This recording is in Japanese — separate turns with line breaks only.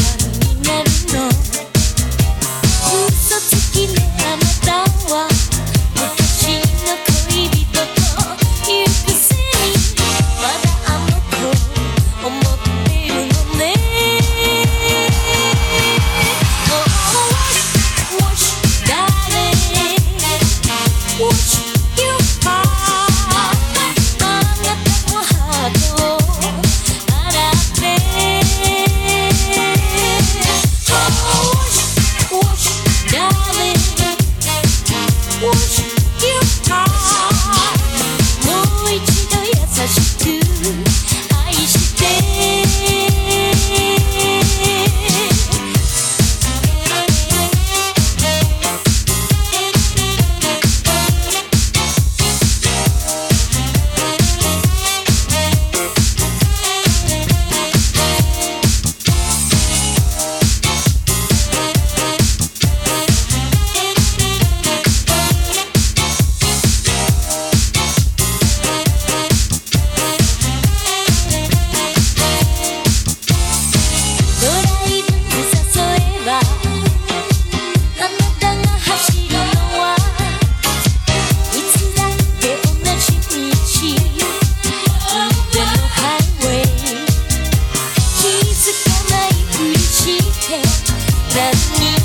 になるの。嘘つきねあなたは昔の恋人というくせにまだあの子思ってるのね。Oh, wash, darling, wash your heart. あなたのハートを洗って。Oh, wash, darling, wash your heart. もう一度優しく愛して。ドライブに誘えばあなたが走るのはいつだって同じ道運転のハイウェイ気づかないふりして何に